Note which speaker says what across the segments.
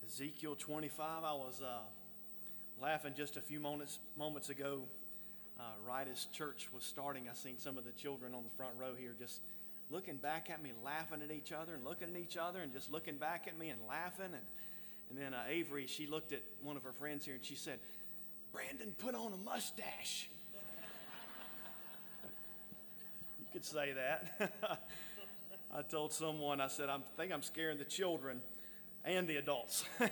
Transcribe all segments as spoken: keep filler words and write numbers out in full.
Speaker 1: Ezekiel twenty-five. I was uh, laughing just a few moments moments ago, uh, right as church was starting. I seen some of the children on the front row here just looking back at me, laughing at each other, and looking at each other, and just looking back at me and laughing. And and then uh, Avery, she looked at one of her friends here, and she said, "Brandon put on a mustache." You could say that. I told someone, I said, I think I'm scaring the children and the adults. uh,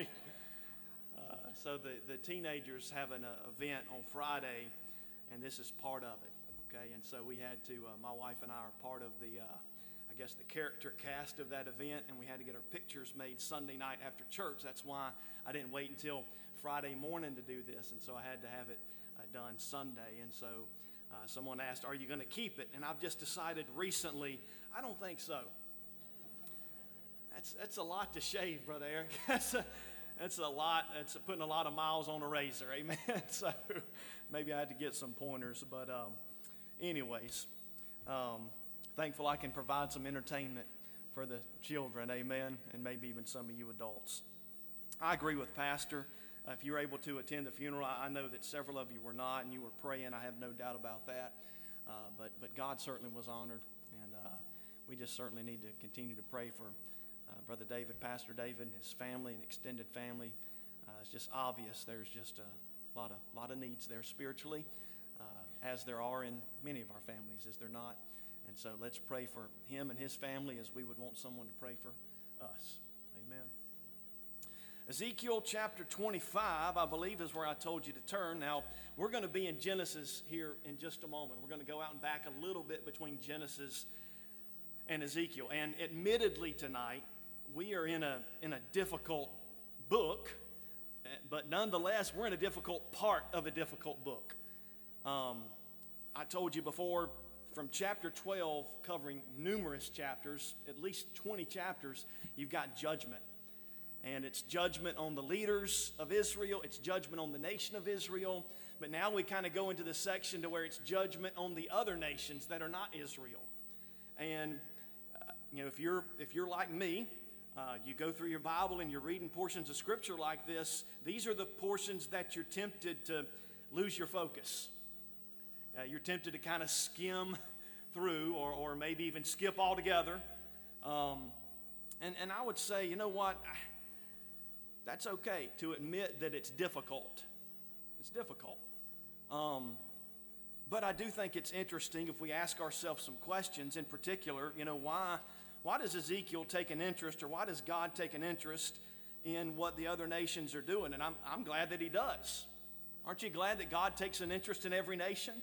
Speaker 1: so the, the teenagers have an uh, event on Friday, and this is part of it, okay? And so we had to, uh, my wife and I are part of the, uh, I guess, the character cast of that event, and we had to get our pictures made Sunday night after church. That's why I didn't wait until Friday morning to do this, and so I had to have it uh, done Sunday. And so uh, someone asked, are you going to keep it? And I've just decided recently, I don't think so. That's that's a lot to shave, Brother Eric. That's a, that's a lot. That's putting a lot of miles on a razor, amen. So maybe I had to get some pointers. But um, anyways, um, thankful I can provide some entertainment for the children, amen, and maybe even some of you adults. I agree with Pastor. Uh, if you were able to attend the funeral, I, I know that several of you were not, and you were praying. I have no doubt about that. Uh, but but God certainly was honored, and uh, we just certainly need to continue to pray for Uh, Brother David, Pastor David, and his family and extended family. Uh, it's just obvious there's just a lot of lot of needs there spiritually, uh, as there are in many of our families, is there not? And so let's pray for him and his family as we would want someone to pray for us. Amen. Ezekiel chapter twenty-five, I believe, is where I told you to turn. Now, we're going to be in Genesis here in just a moment. We're going to go out and back a little bit between Genesis and Ezekiel. And admittedly tonight, we are in a in a difficult book, but nonetheless, we're in a difficult part of a difficult book. Um, I told you before, from chapter twelve, covering numerous chapters, at least twenty chapters, you've got judgment. And it's judgment on the leaders of Israel. It's judgment on the nation of Israel. But now we kind of go into the section to where it's judgment on the other nations that are not Israel. And uh, you know, if you're if you're like me, uh, you go through your Bible and you're reading portions of Scripture like this. These are the portions that you're tempted to lose your focus. Uh, you're tempted to kind of skim through, or or maybe even skip altogether. Um, and and I would say, you know what? That's okay to admit that it's difficult. It's difficult. Um, but I do think it's interesting if we ask ourselves some questions. In particular, you know, why, why does Ezekiel take an interest, or why does God take an interest in what the other nations are doing? And I'm, I'm glad that he does. Aren't you glad that God takes an interest in every nation?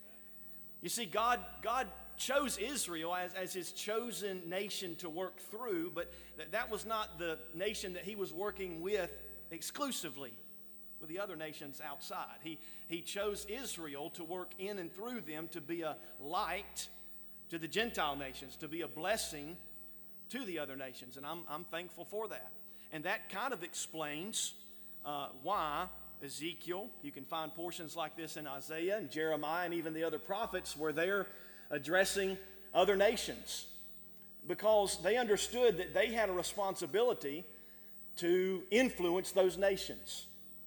Speaker 1: You see, God, God chose Israel as, as his chosen nation to work through, but th- that was not the nation that he was working with exclusively, with the other nations outside. He, he chose Israel to work in and through them to be a light to the Gentile nations, to be a blessing to the other nations, and I'm, I'm thankful for that. And that kind of explains uh, why Ezekiel, you can find portions like this in Isaiah and Jeremiah and even the other prophets where they're addressing other nations, because they understood that they had a responsibility to influence those nations.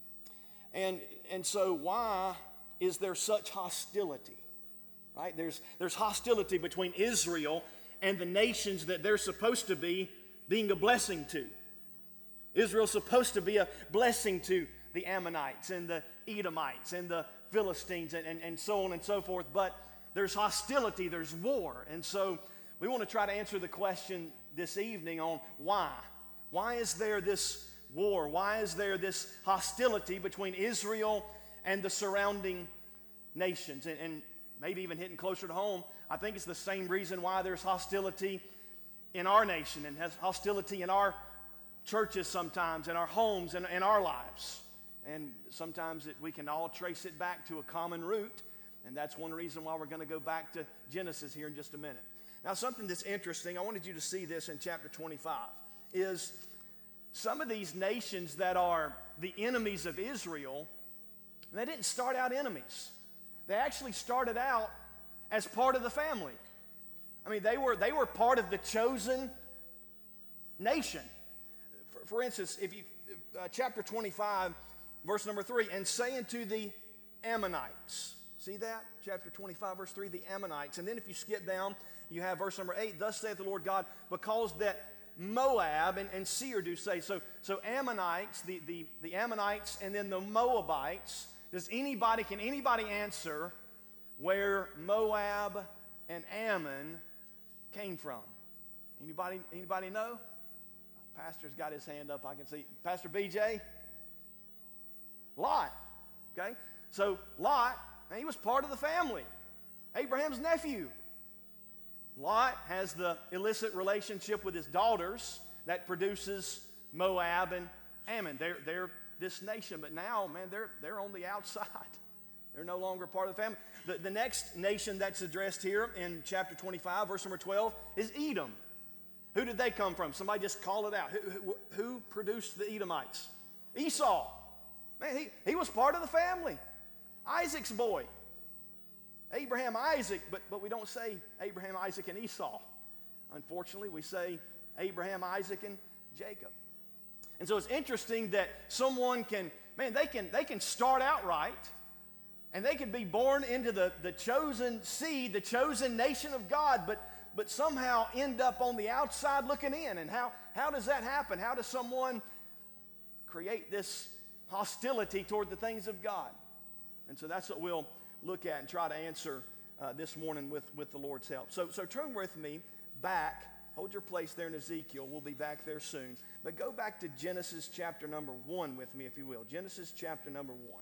Speaker 1: And and so why is there such hostility? Right? There's there's hostility between Israel and the nations that they're supposed to be being a blessing to. Israel's supposed to be a blessing to the Ammonites and the Edomites and the Philistines and, and, and so on and so forth. But there's hostility, there's war. And so we want to try to answer the question this evening on why. Why is there this war? Why is there this hostility between Israel and the surrounding nations? And, and maybe even hitting closer to home, I think it's the same reason why there's hostility in our nation and has hostility in our churches sometimes, in our homes, and in our lives. And sometimes it, we can all trace it back to a common root. And that's one reason why we're going to go back to Genesis here in just a minute. Now, something that's interesting, I wanted you to see this in chapter twenty-five, is some of these nations that are the enemies of Israel, they didn't start out enemies. They actually started out as part of the family. I mean, they were, they were part of the chosen nation. For, for instance, if you
Speaker 2: uh, chapter twenty-five, verse number three, and saying to the Ammonites. See that? Chapter twenty-five, verse three, the Ammonites. And then if you skip down, you have verse number eight, thus saith the Lord God, because that Moab and, and Seir do say. So, so Ammonites, the, the, the Ammonites, and then the Moabites. Does anybody, can anybody answer where Moab and Ammon came from? Anybody, anybody know? Pastor's got his hand up, I can see. Pastor B J? Lot, okay? So Lot, he was part of the family. Abraham's nephew. Lot has the illicit relationship with his daughters that produces Moab and Ammon. They're, they're this nation, but now, man, they're, they're on the outside. They're no longer part of the family. The, the next nation that's addressed here in chapter twenty-five, verse number twelve, is Edom. Who did they come from? Somebody just call it out. Who, who, who produced the Edomites? Esau. Man, he, he was part of the family. Isaac's boy. Abraham, Isaac, but, but we don't say Abraham, Isaac, and Esau. Unfortunately, we say Abraham, Isaac, and Jacob. And so it's interesting that someone can, man, they can, they can start out right, and they can be born into the, the chosen seed, the chosen nation of God, but, but somehow end up on the outside looking in. And how, how does that happen? How does someone create this hostility toward the things of God? And so that's what we'll look at and try to answer uh, this morning with, with the Lord's help. So, so turn with me back. Hold your place there in Ezekiel. We'll be back there soon. But go back to Genesis chapter number one with me, if you will. Genesis chapter number one.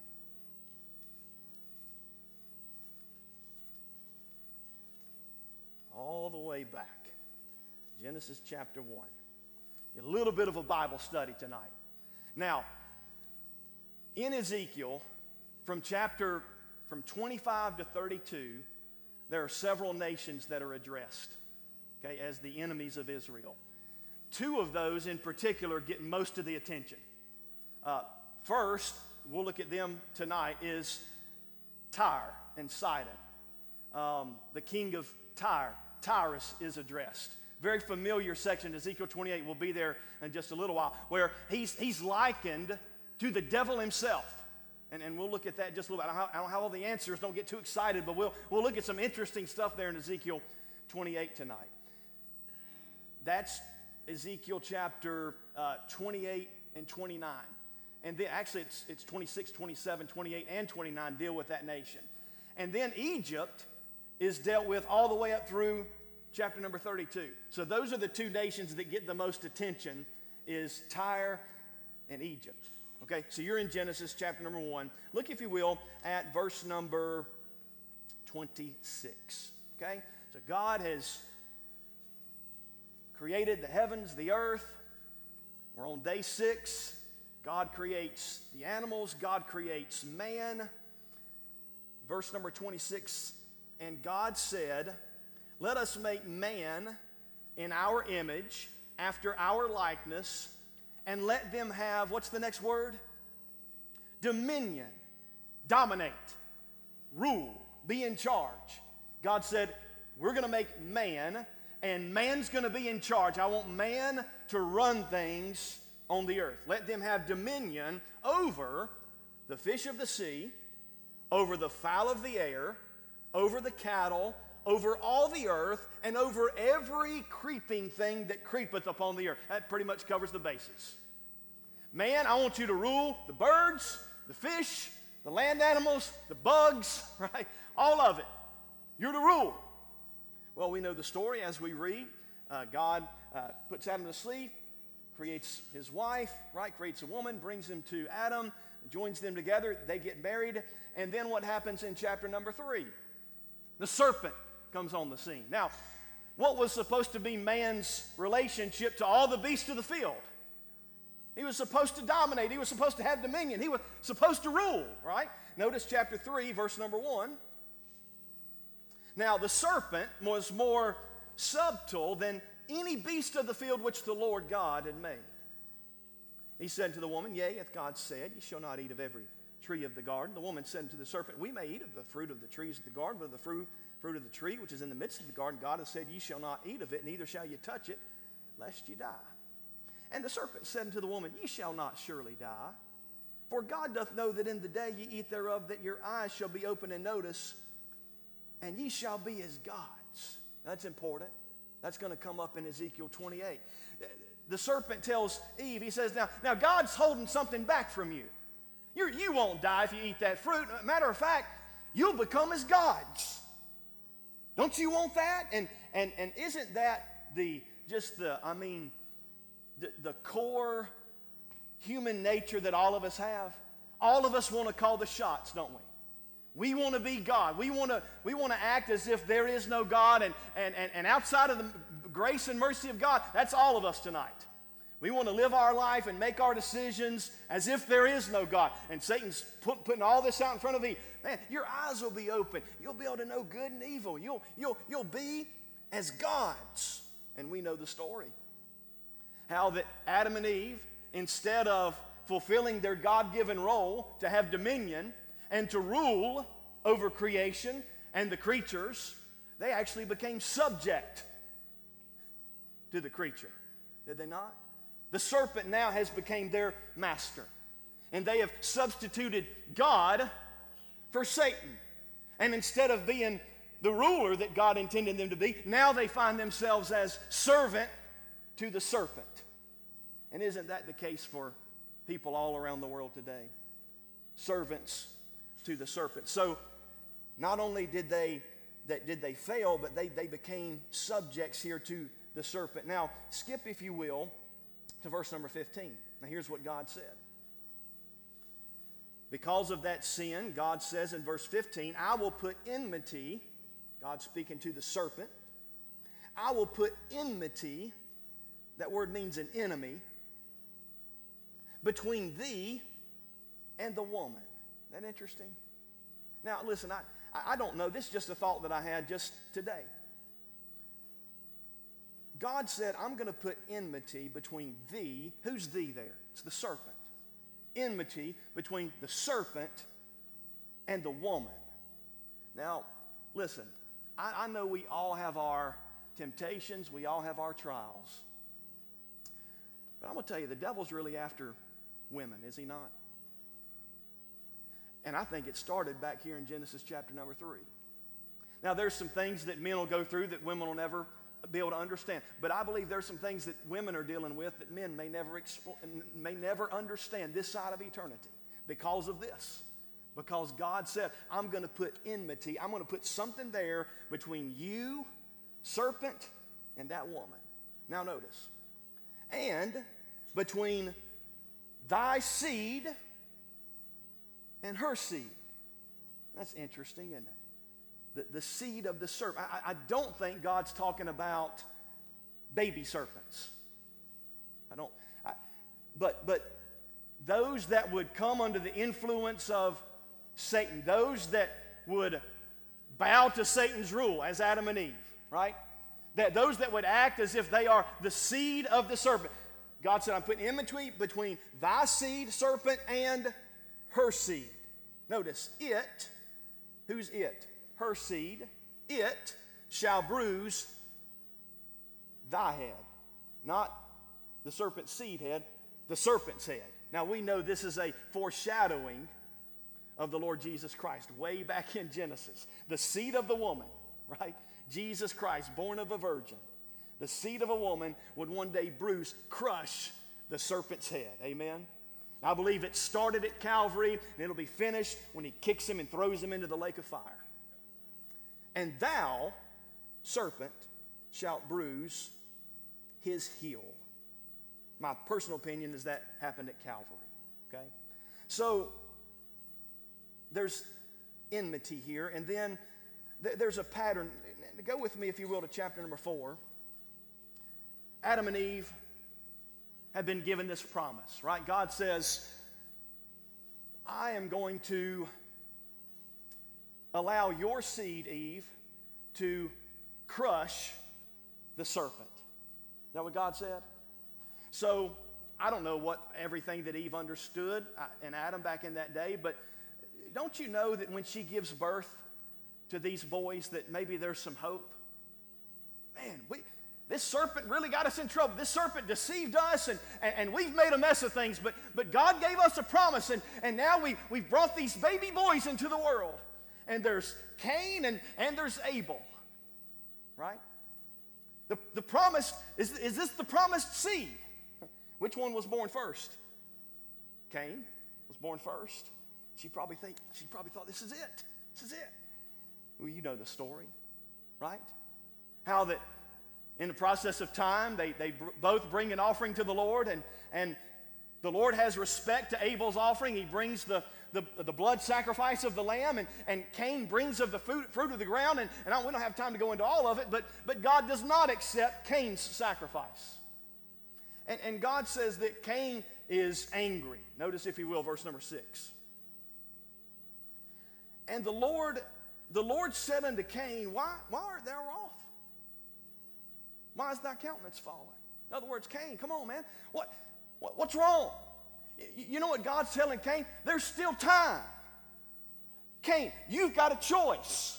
Speaker 2: All the way back. Genesis chapter one. A little bit of a Bible study tonight. Now, in Ezekiel, from chapter from twenty-five to thirty-two, there are several nations that are addressed, okay, as the enemies of Israel. Two of those in particular get most of the attention. Uh, first, we'll look at them tonight, is Tyre and Sidon. Um, the king of Tyre, Tyrus, is addressed. Very familiar section, Ezekiel twenty-eight, will be there in just a little while, where he's, he's likened to the devil himself. And, and we'll look at that just a little bit. I don't, I don't have all the answers. Don't get too excited, but we'll, we'll look at some interesting stuff there in Ezekiel twenty-eight tonight. That's Ezekiel chapter uh, twenty-eight and twenty-nine. And then actually it's, it's twenty-six, twenty-seven, twenty-eight, and twenty-nine deal with that nation. And then Egypt is dealt with all the way up through chapter number thirty-two. So those are the two nations that get the most attention, is Tyre and Egypt. Okay, so you're in Genesis chapter number one. Look, if you will, at verse number twenty-six. Okay, so God has created the heavens, the earth. We're on day six. God creates the animals. God creates man. Verse number twenty-six, and God said, let us make man in our image, after our likeness, and let them have, what's the next word? Dominion, dominate, rule, be in charge. God said, we're going to make man, and man's going to be in charge. I want man to run things on the earth. Let them have dominion over the fish of the sea, over the fowl of the air, over the cattle, over all the earth, and over every creeping thing that creepeth upon the earth. That pretty much covers the bases. Man, I want you to rule the birds, the fish, the land animals, the bugs, right? All of it. You're to rule. Well, we know the story as we read. Uh, God uh, puts Adam to sleep, creates his wife, right? Creates a woman, brings him to Adam, joins them together. They get married. And then what happens in chapter number three? The serpent comes on the scene. Now, what was supposed to be man's relationship to all the beasts of the field? He was supposed to dominate. He was supposed to have dominion. He was supposed to rule, right? Notice chapter three, verse number one. Now, the serpent was more subtle than any beast of the field which the Lord God had made. He said to the woman, yea, hath God said, ye shall not eat of every tree of the garden. The woman said to the serpent, we may eat of the fruit of the trees of the garden, but of the fruit, fruit of the tree which is in the midst of the garden, God has said, ye shall not eat of it, neither shall ye touch it, lest ye die. And the serpent said unto the woman, Ye shall not surely die. For God doth know that in the day ye eat thereof, that your eyes shall be open and notice, and ye shall be as gods. That's important. That's going to come up in Ezekiel twenty-eight. The serpent tells Eve, he says, now, now God's holding something back from you. You're, you won't die if you eat that fruit. Matter of fact, you'll become as gods. Don't you want that? And, and, and isn't that the, just the, I mean, the, the core human nature that all of us have? All of us want to call the shots, don't we? We want to be God. We want to, we want to act as if there is no God, and, and, and, and outside of the grace and mercy of God, that's all of us tonight. We want to live our life and make our decisions as if there is no God. And Satan's put, putting all this out in front of you. Man, your eyes will be open. You'll be able to know good and evil. You'll, you'll, you'll be as gods. And we know the story. How that Adam and Eve, instead of fulfilling their God-given role to have dominion and to rule over creation and the creatures, they actually became subject to the creature. Did they not? The serpent now has become their master. And they have substituted God for Satan. And instead of being the ruler that God intended them to be, now they find themselves as servant to the serpent. And isn't that the case for people all around the world today? Servants to the serpent. So not only did they that did they fail, but they, they became subjects here to the serpent. Now, skip, if you will, to verse number fifteen. Now, here's what God said. Because of that sin, God says in verse fifteen, I will put enmity, God speaking to the serpent, I will put enmity, that word means an enemy, between thee and the woman. Isn't that interesting? Now, listen, I, I don't know. This is just a thought that I had just today. God said, I'm going to put enmity between thee. Who's thee there? It's the serpent. Enmity between the serpent and the woman. Now, listen, I, I know we all have our temptations. We all have our trials. But I'm going to tell you, the devil's really after women, is he not? And I think it started back here in Genesis chapter number three. Now, there's some things that men will go through that women will never be able to understand. But I believe there's some things that women are dealing with that men may never expo- may never understand this side of eternity because of this. Because God said, I'm going to put enmity, I'm going to put something there between you, serpent, and that woman. Now notice. And between thy seed and her seed. That's interesting, isn't it? The, the seed of the serpent. I, I don't think God's talking about baby serpents. I don't. I, but, but those that would come under the influence of Satan, those that would bow to Satan's rule as Adam and Eve, right? That those that would act as if they are the seed of the serpent. God said, I'm putting enmity between thy seed, serpent, and her seed. Notice, it, who's it? Her seed, it shall bruise thy head. Not the serpent's seed head, the serpent's head. Now we know this is a foreshadowing of the Lord Jesus Christ, way back in Genesis. The seed of the woman, right? Jesus Christ, born of a virgin. The seed of a woman would one day bruise, crush the serpent's head. Amen? I believe it started at Calvary, and it'll be finished when he kicks him and throws him into the lake of fire. And thou, serpent, shalt bruise his heel. My personal opinion is that happened at Calvary. Okay? So, there's enmity here, and then th- there's a pattern. Go with me, if you will, to chapter number four. Adam and Eve have been given this promise, right? God says, I am going to allow your seed, Eve, to crush the serpent. Is that what God said? So, I don't know what everything that Eve understood and Adam back in that day, but don't you know that when she gives birth to these boys that maybe there's some hope? Man, we... This serpent really got us in trouble. This serpent deceived us, and, and, and we've made a mess of things. But, but God gave us a promise, and, and now we, we've brought these baby boys into the world. And there's Cain and, and there's Abel, right? The, the promise, is, is this the promised seed? Which one was born first? Cain was born first. She probably think, she probably thought, this is it. This is it. Well, you know the story, right? How that in the process of time, they, they br- both bring an offering to the Lord, and, and the Lord has respect to Abel's offering. He brings the, the, the blood sacrifice of the lamb, and, and Cain brings of the fruit, fruit of the ground, and, and I, we don't have time to go into all of it, but, but God does not accept Cain's sacrifice. And, and God says that Cain is angry. Notice, if you will, verse number six. And the Lord, the Lord said unto Cain, Why, why art thou wroth? Why is thy countenance fallen? In other words, Cain, come on, man. What, what what's wrong? You, you know what God's telling Cain? There's still time. Cain, you've got a choice.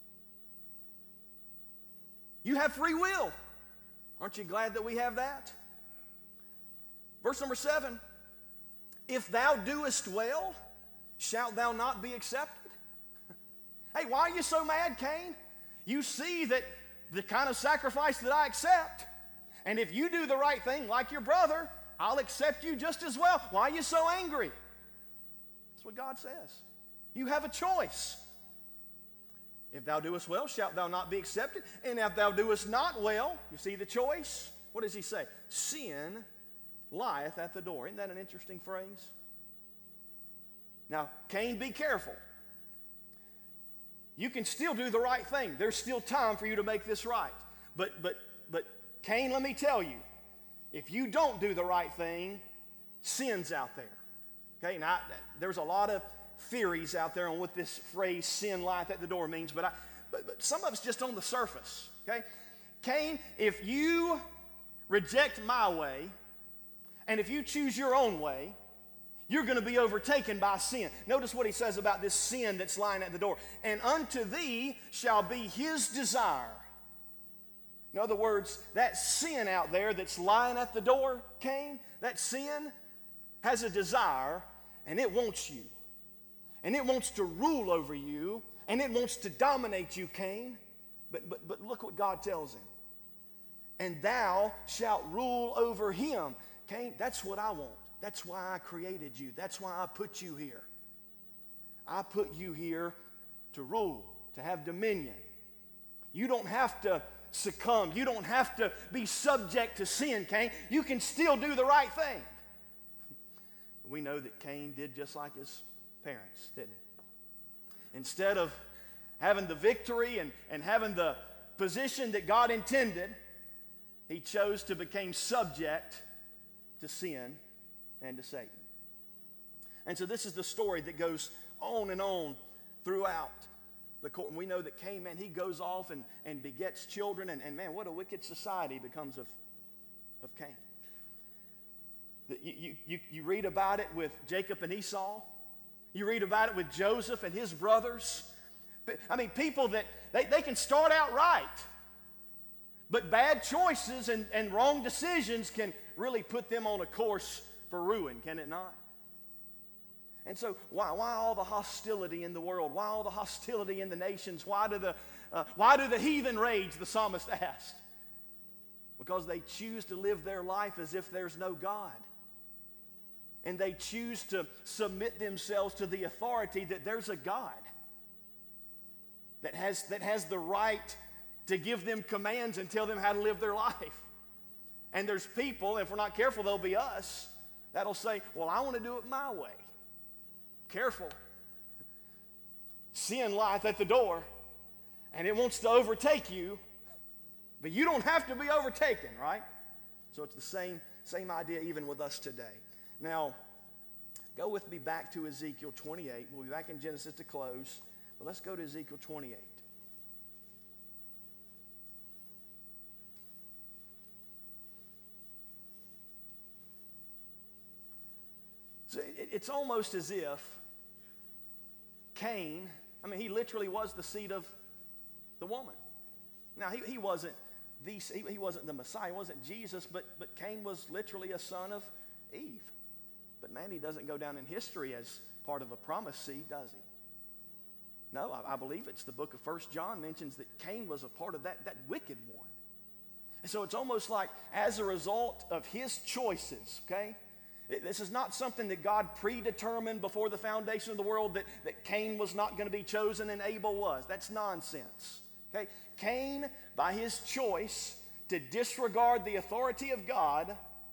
Speaker 2: You have free will. Aren't you glad that we have that? Verse number seven. If thou doest well, shalt thou not be accepted? Hey, why are you so mad, Cain? You see that the kind of sacrifice that I accept, and if you do the right thing like your brother, I'll accept you just as well. Why are you so angry? That's what God says. You have a choice. If thou doest well, shalt thou not be accepted? And if thou doest not well, you see the choice? What does he say? Sin lieth at the door. Isn't that an interesting phrase? Now, Cain, be careful. You can still do the right thing. There's still time for you to make this right. But, but, but Cain, let me tell you, if you don't do the right thing, sin's out there. Okay, now, there's a lot of theories out there on what this phrase, sin lieth at the door, means, but, I, but, but some of it's just on the surface. Okay, Cain, if you reject my way, and if you choose your own way, you're going to be overtaken by sin. Notice what he says about this sin that's lying at the door. And unto thee shall be his desire. In other words, that sin out there that's lying at the door, Cain, that sin has a desire, and it wants you. And it wants to rule over you, and it wants to dominate you, Cain. But, but, but look what God tells him. And thou shalt rule over him. Cain, that's what I want. That's why I created you. That's why I put you here. I put you here to rule, to have dominion. You don't have to succumb. You don't have to be subject to sin, Cain. You can still do the right thing. We know that Cain did just like his parents, didn't he? Instead of having the victory and, and having the position that God intended, he chose to become subject to sin and to Satan. And so this is the story that goes on and on throughout the court. And we know that Cain, man, he goes off and, and begets children, and, and man, what a wicked society becomes of, of Cain. The, you, you, you read about it with Jacob and Esau. You read about it with Joseph and his brothers. I mean, people that, they, they can start out right, but bad choices and, and wrong decisions can really put them on a course for ruin, can it not? And so why, why all the hostility in the world? Why all the hostility in the nations? Why do the, uh, why do the heathen rage, the psalmist asked? Because they choose to live their life as if there's no God. And they choose to submit themselves to the authority that there's a God that has, that has the right to give them commands and tell them how to live their life. And there's people, if we're not careful, they'll be us, that'll say, well, I want to do it my way. Careful. Sin lieth at the door, and it wants to overtake you, but you don't have to be overtaken, right? So it's the same, same idea even with us today. Now, go with me back to Ezekiel twenty-eight. We'll be back in Genesis to close, but let's go to Ezekiel twenty-eight. So it, it's almost as if Cain, I mean, he literally was the seed of the woman. Now, he, he wasn't the, he, he wasn't the Messiah, he wasn't Jesus, but, but Cain was literally a son of Eve. But man, he doesn't go down in history as part of a promised seed, does he? No, I, I believe it's the book of First John mentions that Cain was a part of that, that wicked one. And so it's almost like as a result of his choices, okay? This is not something that God predetermined before the foundation of the world that, that Cain was not going to be chosen and Abel was. That's nonsense, okay? Cain, by his choice to disregard the authority of God,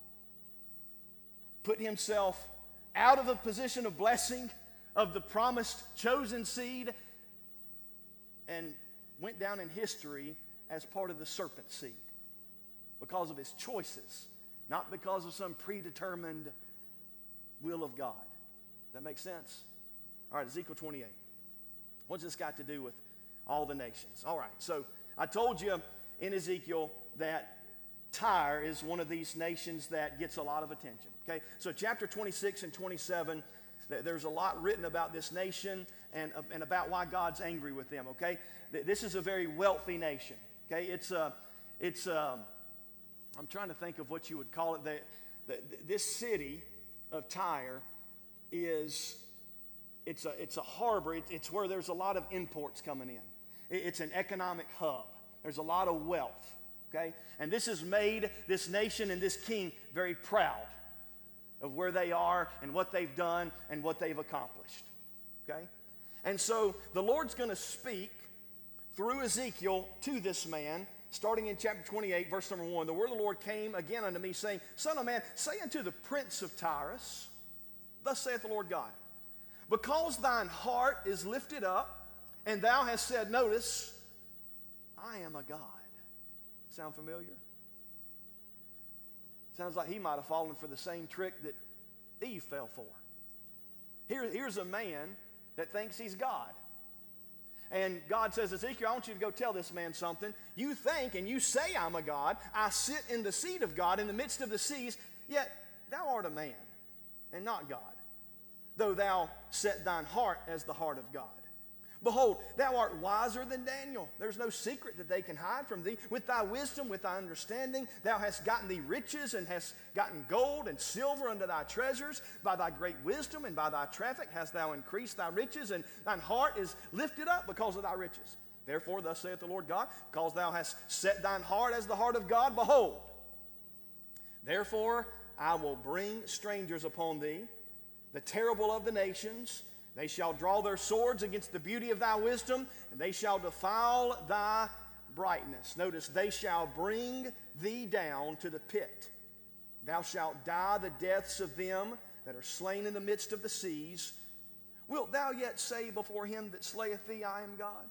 Speaker 2: put himself out of a position of blessing of the promised chosen seed and went down in history as part of the serpent seed because of his choices, not because of some predetermined will of God. That makes sense? All right, Ezekiel twenty-eight. What's this got to do with all the nations? All right, so I told you in Ezekiel that Tyre is one of these nations that gets a lot of attention. Okay, so chapter twenty-six and twenty-seven, there's a lot written about this nation and, and about why God's angry with them. Okay, this is a very wealthy nation. Okay, it's a, it's a, I'm trying to think of what you would call it. The, the, this city of Tyre is, it's a, it's a harbor. It, it's where there's a lot of imports coming in. It, it's an economic hub. There's a lot of wealth. Okay, and this has made this nation and this king very proud of where they are and what they've done and what they've accomplished. Okay, and so the Lord's going to speak through Ezekiel to this man, starting in chapter twenty-eight, verse number one. The word of the Lord came again unto me, saying, Son of man, say unto the prince of Tyrus, thus saith the Lord God, because thine heart is lifted up, and thou hast said, notice, I am a God. Sound familiar? Sounds like he might have fallen for the same trick that Eve fell for. Here, here's a man that thinks he's God. And God says, Ezekiel, I want you to go tell this man something. You think and you say I'm a God. I sit in the seat of God in the midst of the seas, yet thou art a man and not God, though thou set thine heart as the heart of God. Behold, thou art wiser than Daniel. There's no secret that they can hide from thee. With thy wisdom, with thy understanding, thou hast gotten thee riches and hast gotten gold and silver unto thy treasures. By thy great wisdom and by thy traffic hast thou increased thy riches, and thine heart is lifted up because of thy riches. Therefore, thus saith the Lord God, because thou hast set thine heart as the heart of God, behold, therefore I will bring strangers upon thee, the terrible of the nations. They shall draw their swords against the beauty of thy wisdom, and they shall defile thy brightness. Notice, they shall bring thee down to the pit. Thou shalt die the deaths of them that are slain in the midst of the seas. Wilt thou yet say before him that slayeth thee, I am God?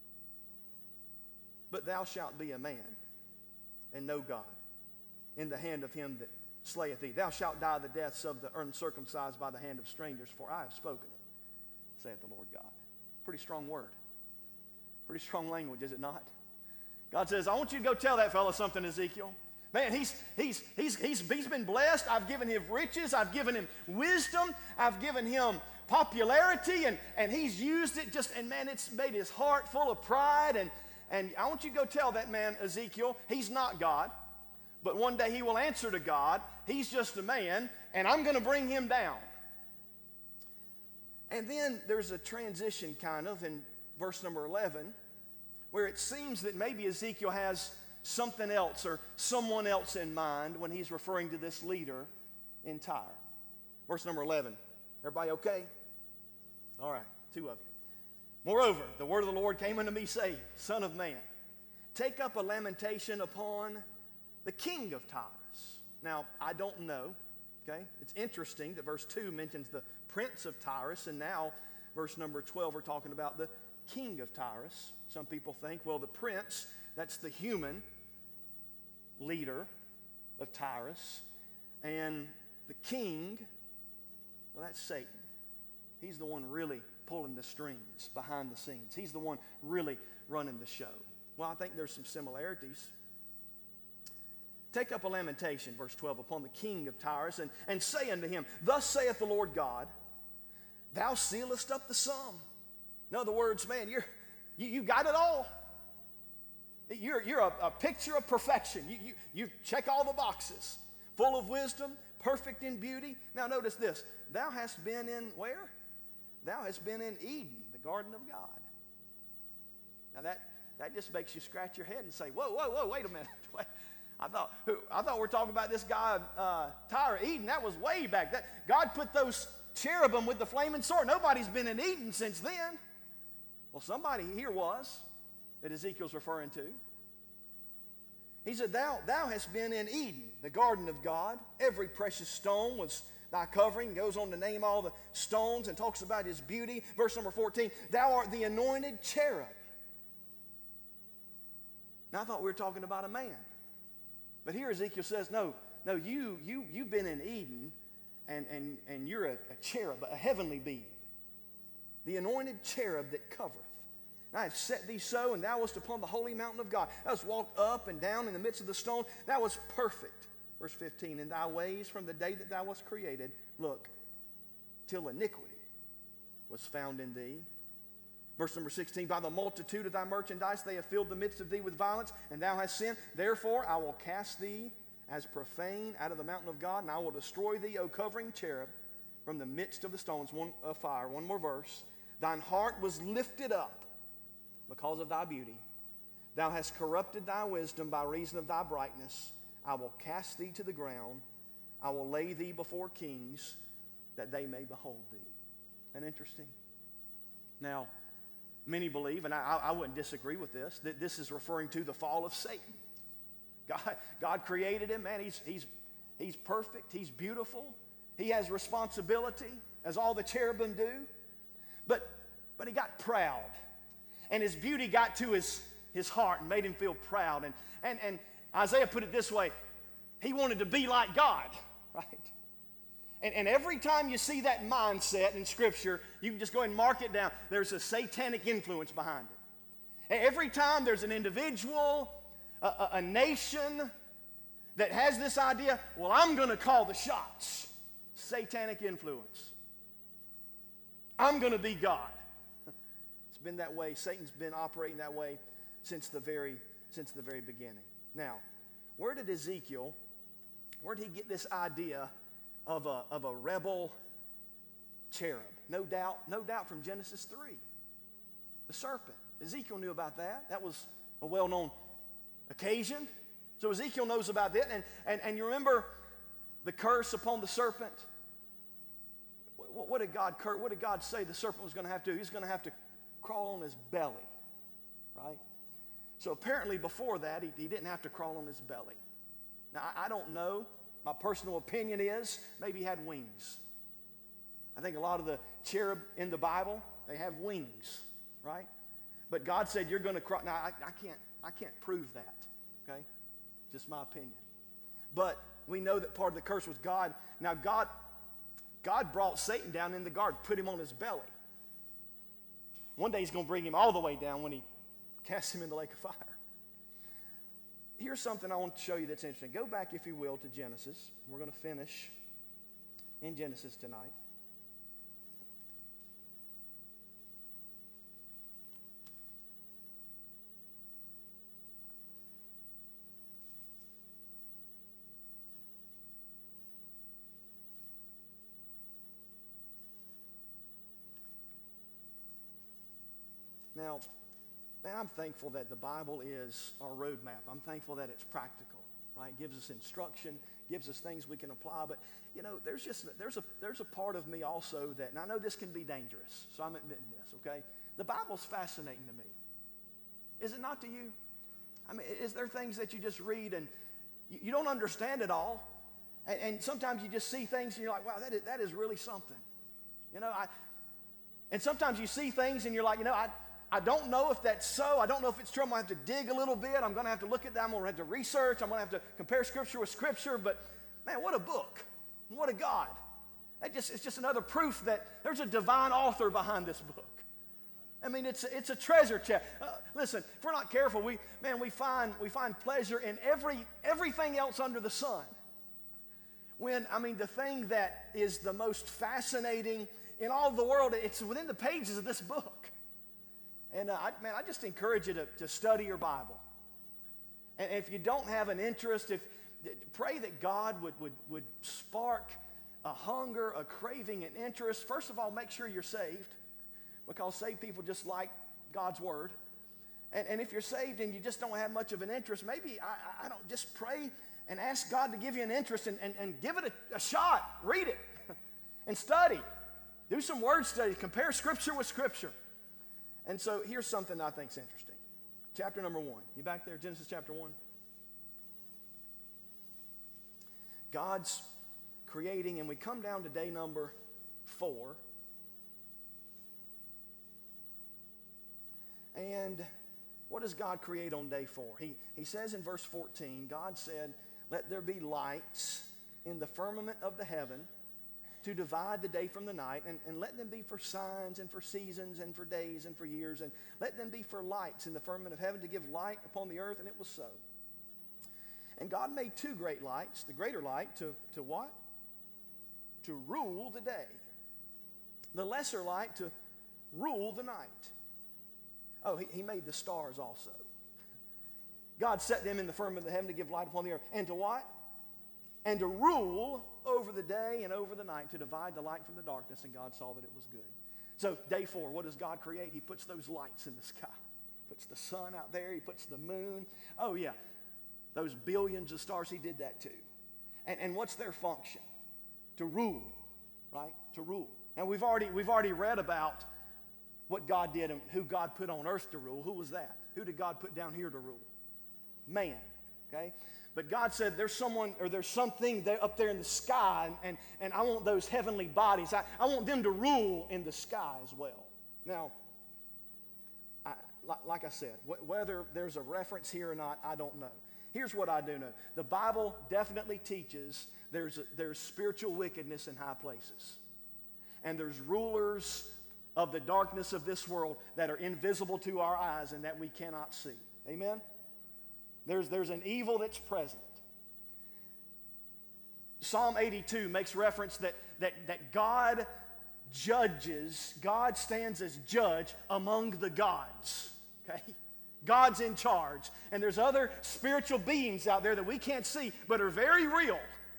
Speaker 2: But thou shalt be a man, and no God, in the hand of him that slayeth thee. Thou shalt die the deaths of the uncircumcised by the hand of strangers, for I have spoken it, saith the Lord God. Pretty strong word. Pretty strong language, is it not? God says, I want you to go tell that fellow something, Ezekiel. Man, he's, he's, he's, he's, he's been blessed. I've given him riches. I've given him wisdom. I've given him popularity, and, and he's used it just, and man, it's made his heart full of pride. And, and I want you to go tell that man, Ezekiel, he's not God, but one day he will answer to God. He's just a man, and I'm going to bring him down. And then there's a transition kind of in verse number eleven where it seems that maybe Ezekiel has something else or someone else in mind when he's referring to this leader in Tyre. Verse number eleven. Everybody okay? All right, two of you. Moreover, the word of the Lord came unto me, saying, Son of man, take up a lamentation upon the king of Tyrus. Now, I don't know, okay? It's interesting that verse two mentions the prince of Tyrus, and now verse number twelve we're talking about the king of Tyrus. Some people think, well, the prince, that's the human leader of Tyrus, and the king, well, that's Satan. He's the one really pulling the strings behind the scenes. He's the one really running the show. Well, I think there's some similarities. Take up a lamentation, verse twelve, upon the king of Tyrus, and, and say unto him, Thus saith the Lord God, Thou sealest up the sum. In other words, man, you're, you, you got it all. You're, you're a, a picture of perfection. You, you, you check all the boxes. Full of wisdom, perfect in beauty. Now notice this. Thou hast been in where? Thou hast been in Eden, the garden of God. Now that, that just makes you scratch your head and say, whoa, whoa, whoa, wait a minute. Wait. I thought, who, I thought we were talking about this guy, uh, Tyre, Eden. That was way back. That, God put those cherubim with the flaming sword. Nobody's been in Eden since then. Well, somebody here was that Ezekiel's referring to. He said, thou, thou hast been in Eden, the garden of God. Every precious stone was thy covering. Goes on to name all the stones and talks about his beauty. Verse number fourteen, thou art the anointed cherub. Now, I thought we were talking about a man. But here Ezekiel says, no, no, you, you, you've been in Eden, and, and, and you're a, a cherub, a heavenly being. The anointed cherub that covereth. I have set thee so, and thou wast upon the holy mountain of God. Thou hast walked up and down in the midst of the stone. Thou wast perfect. Verse fifteen, in thy ways from the day that thou wast created, look, till iniquity was found in thee. Verse number sixteen, by the multitude of thy merchandise they have filled the midst of thee with violence, and thou hast sinned. Therefore I will cast thee as profane out of the mountain of God, and I will destroy thee, O covering cherub, from the midst of the stones. One of fire. One more verse. Thine heart was lifted up because of thy beauty. Thou hast corrupted thy wisdom by reason of thy brightness. I will cast thee to the ground. I will lay thee before kings, that they may behold thee. Isn't that interesting? Now, many believe, and I, I wouldn't disagree with this, that this is referring to the fall of Satan. God, God created him, man. He's, he's, he's perfect. He's beautiful. He has responsibility, as all the cherubim do. But, but he got proud. And his beauty got to his, his heart and made him feel proud. And, and, and Isaiah put it this way, he wanted to be like God, right? And, and every time you see that mindset in Scripture, you can just go ahead and mark it down. There's a satanic influence behind it. Every time there's an individual, a, a, a nation that has this idea, well, I'm going to call the shots. Satanic influence. I'm going to be God. It's been that way. Satan's been operating that way since the very, since the very beginning. Now, where did Ezekiel, where did he get this idea of a, of a rebel cherub? No doubt, no doubt from Genesis three. The serpent. Ezekiel knew about that. That was a well-known occasion. So Ezekiel knows about that. And, and, and you remember the curse upon the serpent? What, what did God cur- What did God say the serpent was going to have to do? He's going to have to crawl on his belly, right? So apparently before that, he, he didn't have to crawl on his belly. Now, I, I don't know. My personal opinion is maybe he had wings. I think a lot of the cherub in the Bible, they have wings, right? But God said, you're going to crawl. Now, I, I, can't, I can't prove that, okay? Just my opinion. But we know that part of the curse was God. Now, God, God brought Satan down in the garden, put him on his belly. One day he's going to bring him all the way down when he casts him in the lake of fire. Here's something I want to show you that's interesting. Go back, if you will, to Genesis. We're going to finish in Genesis tonight. Now, man, I'm thankful that the Bible is our roadmap. I'm thankful that it's practical, right? It gives us instruction, gives us things we can apply. But, you know, there's just, there's a, there's a part of me also that, and I know this can be dangerous, so I'm admitting this, okay? The Bible's fascinating to me. Is it not to you? I mean, is there things that you just read and you, you don't understand it all? And, and sometimes you just see things and you're like, wow, that is, that is really something. You know, I, and sometimes you see things and you're like, you know, I, I don't know if that's so. I don't know if it's true. I'm going to have to dig a little bit. I'm going to have to look at that. I'm going to have to research. I'm going to have to compare Scripture with Scripture. But, man, what a book. What a God. That just, it's just another proof that there's a divine author behind this book. I mean, it's, it's a treasure chest. Uh, listen, if we're not careful, we, man, we find, we find pleasure in every, everything else under the sun. When, I mean, the thing that is the most fascinating in all of the world, it's within the pages of this book. And, uh, I, man, I just encourage you to, to study your Bible. And if you don't have an interest, if pray that God would, would, would spark a hunger, a craving, an interest. First of all, make sure you're saved, because saved people just like God's word. And, and if you're saved and you just don't have much of an interest, maybe I, I don't just pray and ask God to give you an interest and, and, and give it a, a shot. Read it and study. Do some word study. Compare Scripture with Scripture. And so here's something I think is interesting. Chapter number one. You back there? Genesis chapter one. God's creating, and we come down to day number four. And what does God create on day four? He, he says in verse fourteen, God said, "Let there be lights in the firmament of the heaven to divide the day from the night, and, and let them be for signs and for seasons and for days and for years, and let them be for lights in the firmament of heaven to give light upon the earth." And it was so. And God made two great lights, the greater light to, to what? To rule the day. The lesser light to rule the night. Oh, he, he made the stars also. God set them in the firmament of heaven to give light upon the earth. And to what? And to rule over the day and over the night, to divide the light from the darkness. And God saw that it was good. So day four, what does God create? He puts those lights in the sky. Puts the sun out there. He puts the moon. Oh yeah, those billions of stars, he did that too. And, and what's their function? To rule, right? To rule. Now we've already, we've already read about what God did and who God put on earth to rule. Who was that? Who did God put down here to rule? Man, okay? But God said there's someone, or there's something there up there in the sky, and, and, and I want those heavenly bodies. I, I want them to rule in the sky as well. Now, I, like I said, wh- whether there's a reference here or not, I don't know. Here's what I do know. The Bible definitely teaches there's, a, there's spiritual wickedness in high places. And there's rulers of the darkness of this world that are invisible to our eyes and that we cannot see. Amen? There's, there's an evil that's present. Psalm eighty-two makes reference that, that, that God judges, God stands as judge among the gods. Okay? God's in charge. And there's other spiritual beings out there that we can't see but are very real.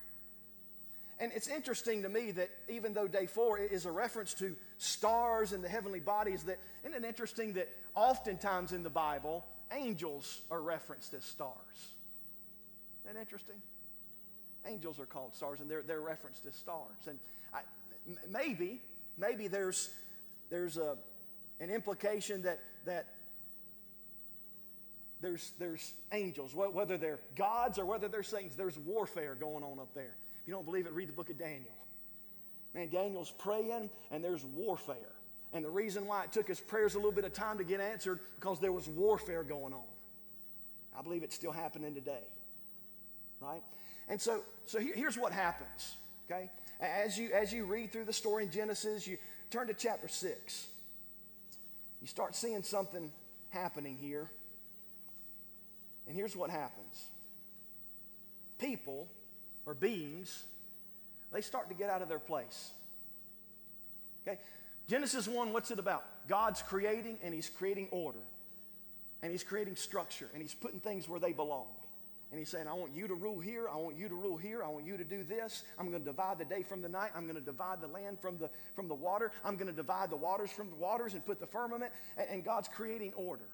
Speaker 2: And it's interesting to me that even though day four is a reference to stars and the heavenly bodies, that isn't it interesting that oftentimes in the Bible, angels are referenced as stars? Isn't that interesting? Angels are called stars, and they're, they're referenced as stars. And I, m- maybe, maybe there's, there's a, an implication that, that there's, there's angels, whether they're gods or whether they're saints, there's warfare going on up there. If you don't believe it, read the book of Daniel. Man, Daniel's praying, and there's warfare. And the reason why it took his prayers a little bit of time to get answered, because there was warfare going on. I believe it's still happening today. Right? And so, so here, here's what happens. Okay? As you, as you read through the story in Genesis, you turn to chapter six. You start seeing something happening here. And here's what happens. People, or beings, they start to get out of their place. Okay? Genesis one, what's it about? God's creating, and he's creating order. And he's creating structure, and he's putting things where they belong. And he's saying, I want you to rule here, I want you to rule here, I want you to do this. I'm going to divide the day from the night. I'm going to divide the land from the, from the water. I'm going to divide the waters from the waters and put the firmament. And, and God's creating order.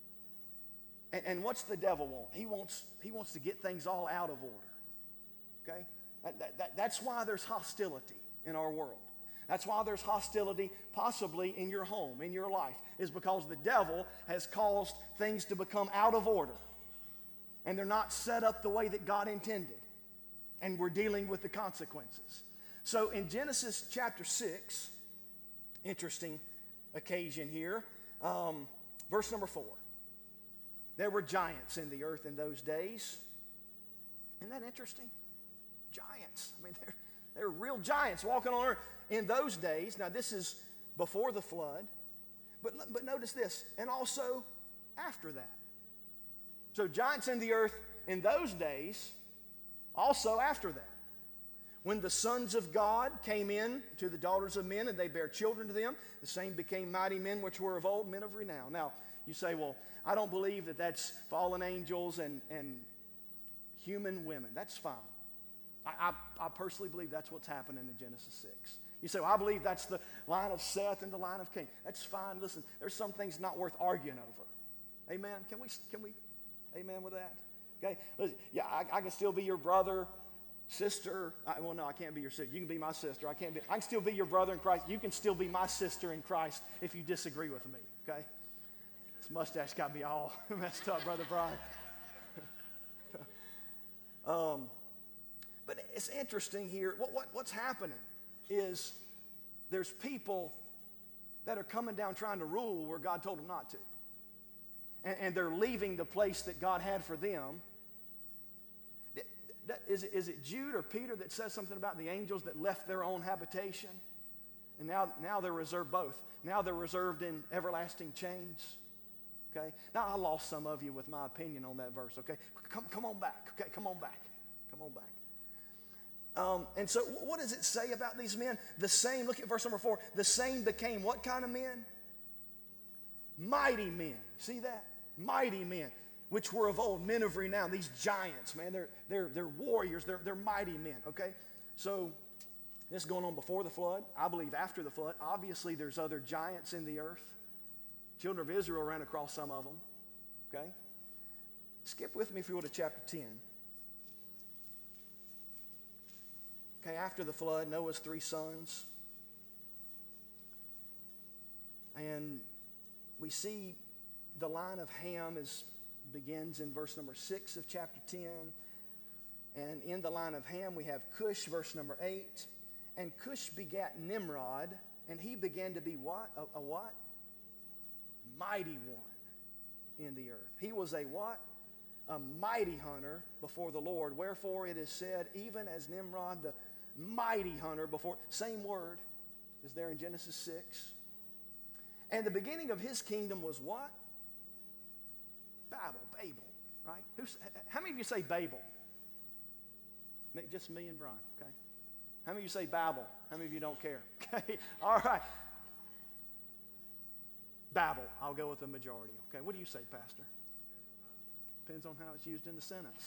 Speaker 2: And, and what's the devil want? He wants, he wants to get things all out of order. Okay? That, that, that, that's why there's hostility in our world. That's why there's hostility possibly in your home, in your life, is because the devil has caused things to become out of order. And they're not set up the way that God intended. And we're dealing with the consequences. So in Genesis chapter six, interesting occasion here, um, verse number four. There were giants in the earth in those days. Isn't that interesting? Giants. I mean, they're, they're real giants walking on earth in those days. Now, this is before the flood. But, but notice this, and also after that. So giants in the earth in those days, also after that. When the sons of God came in to the daughters of men, and they bare children to them, the same became mighty men which were of old, men of renown. Now, You say, well, I don't believe that that's fallen angels and, and human women. That's fine. I, I, I personally believe that's what's happening in Genesis six. You say, well, I believe that's the line of Seth and the line of Cain. That's fine. Listen, there's some things not worth arguing over. Amen? Can we, can we, amen with that? Okay? Listen, yeah, I, I can still be your brother, sister. I, well, no, I can't be your sister. You can be my sister. I can't be, I can still be your brother in Christ. You can still be my sister in Christ if you disagree with me, okay? This mustache got me all messed up, Brother Brian. um, but it's interesting here. What, what, what's happening is there's people that are coming down trying to rule where God told them not to. And, and they're leaving the place that God had for them. Is it, is it Jude or Peter that says something about the angels that left their own habitation? And now, now they're reserved both. Now they're reserved in everlasting chains. Okay? Now I lost some of you with my opinion on that verse. Okay? Come, come on back. Okay? Come on back. Come on back. Um, and so what does it say about these men? The same, look at verse number four. The same became what kind of men? Mighty men. See that? Mighty men, which were of old, men of renown. These giants, man, they're, they're, they're warriors. They're, they're mighty men, okay? So this is going on before the flood. I believe after the flood. Obviously, there's other giants in the earth. Children of Israel ran across some of them, okay? Skip with me, if you will, to chapter ten. Okay, after the flood, Noah's three sons. And we see the line of Ham is, begins in verse number six of chapter ten. And in the line of Ham, we have Cush, verse number eight. And Cush begat Nimrod, and he began to be what? A, a what? Mighty one in the earth. He was a what? A mighty hunter before the Lord. Wherefore it is said, even as Nimrod, the mighty hunter before, same word is there in Genesis six. And the beginning of his kingdom was what? Babel, Babel, right? Who's, how many of you say Babel? Just me and Brian, okay? How many of you say Babel? How many of you don't care? Okay, all right. Babel, I'll go with the majority. Okay, what do you say, Pastor? Depends on how it's used in the sentence.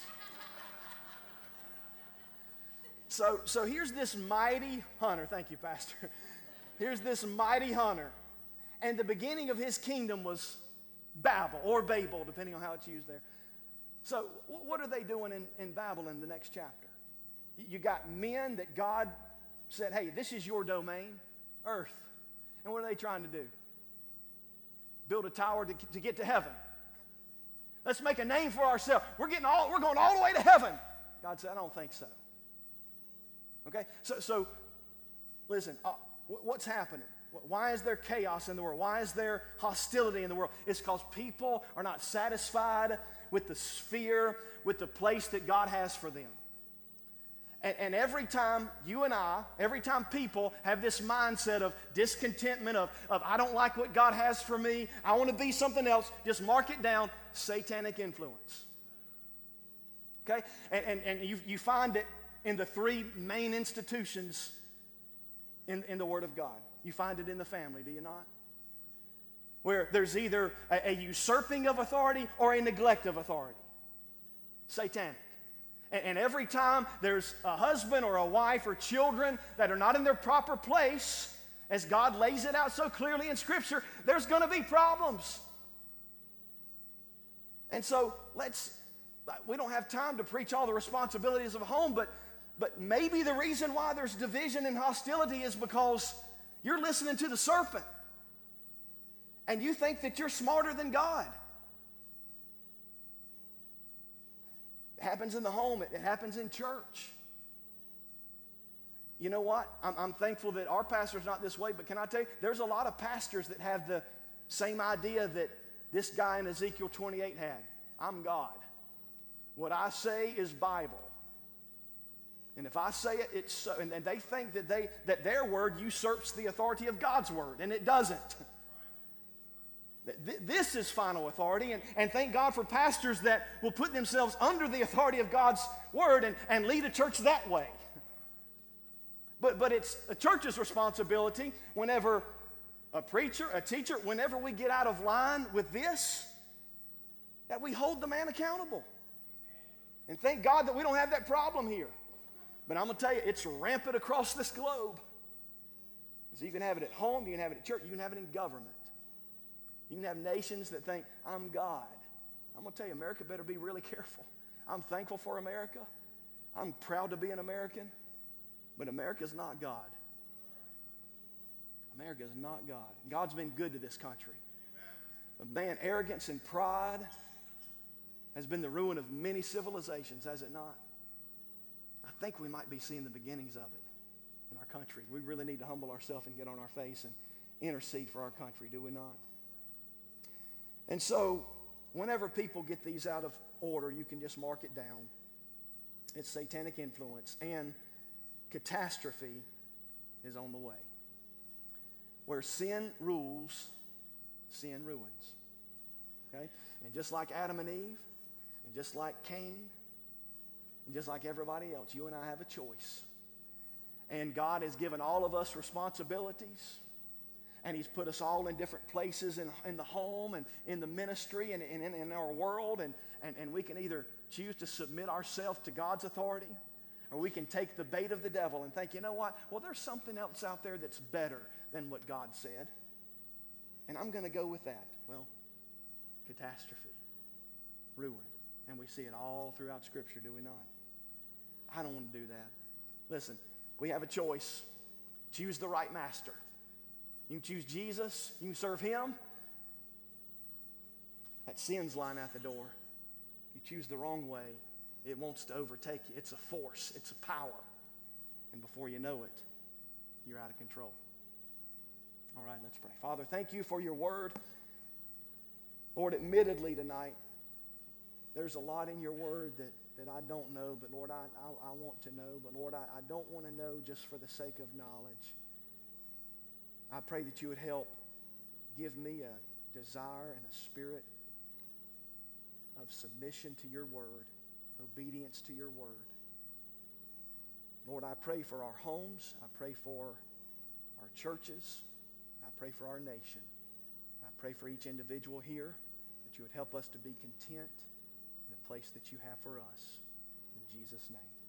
Speaker 2: So, so here's this mighty hunter. Thank you, Pastor. Here's this mighty hunter. And the beginning of his kingdom was Babel, or Babel, depending on how it's used there. So what are they doing in, in Babel in the next chapter? You got men that God said, hey, this is your domain, earth. And what are they trying to do? Build a tower to, to get to heaven. Let's make a name for ourselves. We're getting all, we're going all the way to heaven. God said, I don't think so. Okay, so, so listen, uh, what's happening? Why is there chaos in the world? Why is there hostility in the world? It's because people are not satisfied with the sphere, with the place that God has for them. And, and every time you and I, every time people have this mindset of discontentment, of, of I don't like what God has for me, I want to be something else, just mark it down, satanic influence. Okay? And, and, and you, you find it in the three main institutions in, in the Word of God. You find it in the family, do you not? Where there's either a, a usurping of authority or a neglect of authority. Satanic. And, and every time there's a husband or a wife or children that are not in their proper place, as God lays it out so clearly in Scripture, there's going to be problems. And so let's, we don't have time to preach all the responsibilities of a home, but, but maybe the reason why there's division and hostility is because you're listening to the serpent, and you think that you're smarter than God. It happens in the home. It happens in church. You know what? I'm, I'm thankful that our pastor's not this way, but can I tell you, there's a lot of pastors that have the same idea that this guy in Ezekiel twenty-eight had. I'm God. What I say is Bible. And if I say it, it's so. And, and they think that they that their word usurps the authority of God's word, and it doesn't. This is final authority, and, and thank God for pastors that will put themselves under the authority of God's word and, and lead a church that way. But, but it's a church's responsibility whenever a preacher, a teacher, whenever we get out of line with this, that we hold the man accountable. And thank God that we don't have that problem here. But I'm going to tell you, it's rampant across this globe. So you can have it at home, you can have it at church, you can have it in government. You can have nations that think, I'm God. I'm going to tell you, America better be really careful. I'm thankful for America. I'm proud to be an American. But America's not God. America is not God. God's been good to this country. But man, arrogance and pride has been the ruin of many civilizations, has it not? I think we might be seeing the beginnings of it in our country. We really need to humble ourselves and get on our face and intercede for our country, do we not? And so, whenever people get these out of order, you can just mark it down. It's satanic influence, and catastrophe is on the way. Where sin rules, sin ruins. Okay? And just like Adam and Eve, and just like Cain, and just like everybody else, you and I have a choice. And God has given all of us responsibilities. And He's put us all in different places in, in the home and in the ministry and in, in, in our world. And, and, and we can either choose to submit ourselves to God's authority, or we can take the bait of the devil and think, you know what? Well, there's something else out there that's better than what God said. And I'm going to go with that. Well, catastrophe, ruin. And we see it all throughout Scripture, do we not? I don't want to do that. Listen, we have a choice. Choose the right master. You can choose Jesus. You can serve Him. That sin's lying out the door. If you choose the wrong way, it wants to overtake you. It's a force. It's a power. And before you know it, you're out of control. All right, let's pray. Father, thank you for your word. Lord, admittedly tonight, there's a lot in your word that, that I don't know, but Lord, I, I, I want to know. But Lord, I, I don't want to know just for the sake of knowledge. I pray that you would help give me a desire and a spirit of submission to your word, obedience to your word. Lord, I pray for our homes. I pray for our churches. I pray for our nation. I pray for each individual here that you would help us to be content in the place that you have for us. In Jesus' name.